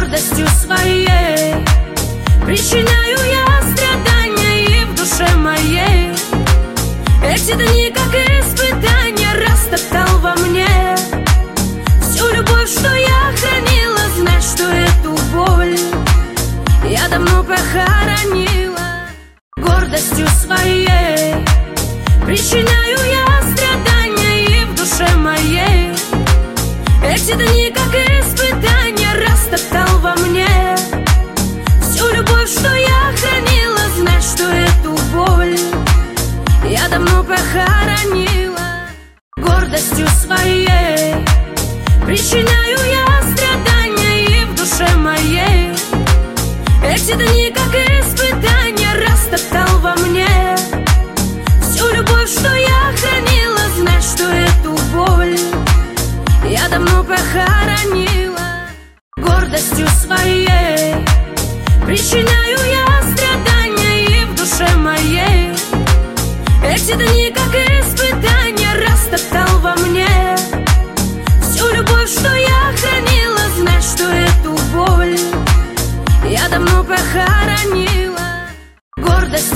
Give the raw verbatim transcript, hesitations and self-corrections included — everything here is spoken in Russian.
гордостью своей причиняю я страдания и в душе моей. Эти дни, как испытания, растоптал во мне всю любовь, что я хранила. Знай, что эту боль я давно похоронила. Гордостью своей причиняю я страдания и в душе моей. Эти дни, как испытания, растоптал во мне всю любовь, что я хранила. Знай, что эту боль я давно похоронила. Гордостью своей причиняю я страдания и в душе моей. Эти дни, как испытания, растоптал во мне всю любовь, что я хранила. Знай, что эту боль я давно похоронила. Гордостью своей причиняю я страдания и в душе моей. Эти дни, как